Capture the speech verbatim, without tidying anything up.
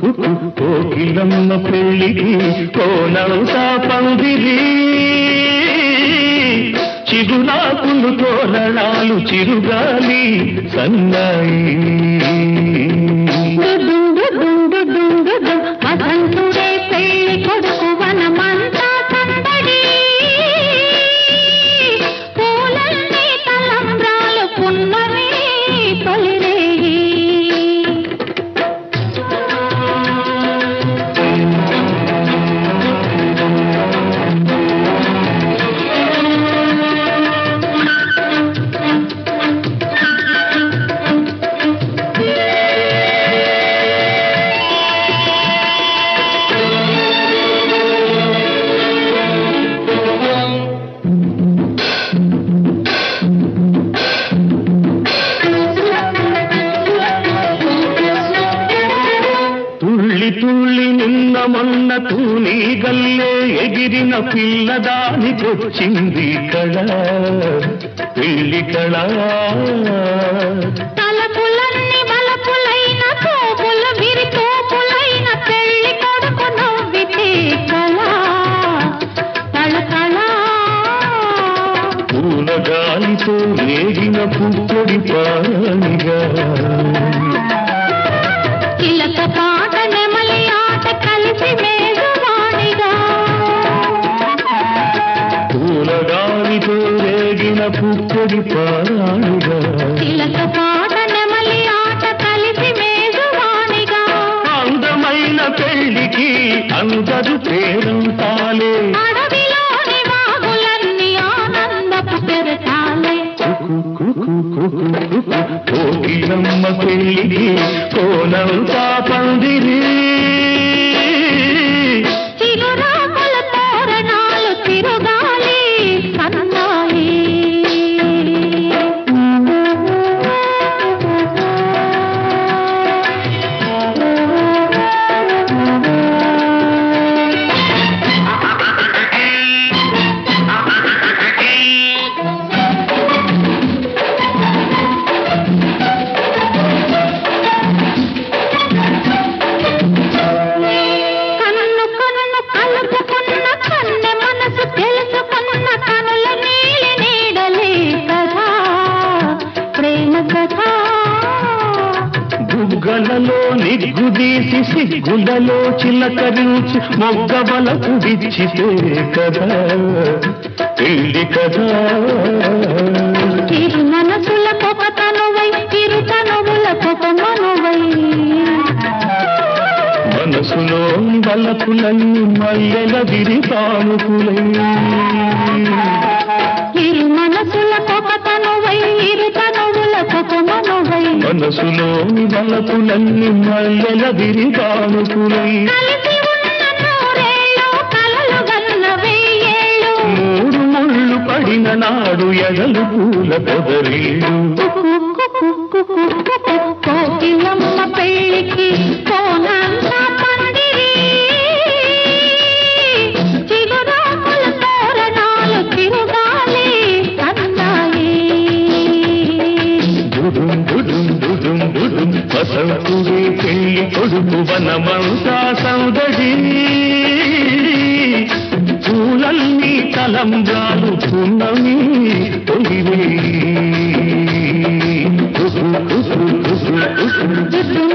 కోకిలమ్మ పెళ్ళికి కోనవుతా పందిరి చిగురాకులు తోరణాలు చిరుగాలి సన్నాయి వసంతుడే పెళ్లి కొడుకు వనమంతా సందడి పూలన్నీ తలంబ్రాలు పున్నమి తొలిరేయి తుళ్ళి నిన్న మొన్న తూని గల్లే ఎగిరిన పిల్లదానికొచ్చింది కళ పెళ్లి కళ తలపులన్నీ బలపులైన తోపుల విరి తోపులైన పెళ్లి కొడుకు నవ్వితే కళ కళ కళ పూల గాలితో రేగిన పుప్పొడి పానిగా చిలక పాట నెమలి ఆట కలిసి మేఘవాణిగా పూలగాలితో రేగిన పుప్పొడి పారాణిగా చిలక పాట నెమలి ఆట కలిసి మేఘవాణిగా అందమైన పెళ్లికి అందరు పేరంతాలే అడవిలోని వాగులన్నీ ఆనందపు పెరటాలే కోకిలమ్మ పెళ్ళికి కోనంతా పందిరి చిగురాకుల తోరణాలు తిరుగాలి సన్నాయి బుగ్గలలో నిగ్గుదీసి సిగ్గులలో చిలకరించి మొగ్గబలకు విచ్చితే కదా పెళ్లి కదా చిరు మనసుల పొగ తనువై చిరు తనువుల పొగ మనువై మనసులో బలపులన్నీ మల్లెల విరి తానుకులై చిరు మనసుల పొగ తనువై ఇరు తనువుల పొగ మనువై మనసులో బలపులన్నీ మల్లెల విరి తానుకులై కలిసి ఉన్న నూరేళ్ళు కలలు గన్న వెయ్యేళ్ళు మూడు ముళ్ళు పడిన నాడు ఎగలు పూల పొదరీళ్ళు కోకిలమ్మ పెళ్ళికి కోనంతా పందిరి చిగురాకుల తోరణాలు తిరుగాలి సన్నాయి దుడుం దుడుం దుడుం దుడుం వసంతుడే పెళ్లి కొడుకు వనమంతా సౌదడి పూలన్నీ తలంబ్రాలు పున్నమి తొలివే దుడుం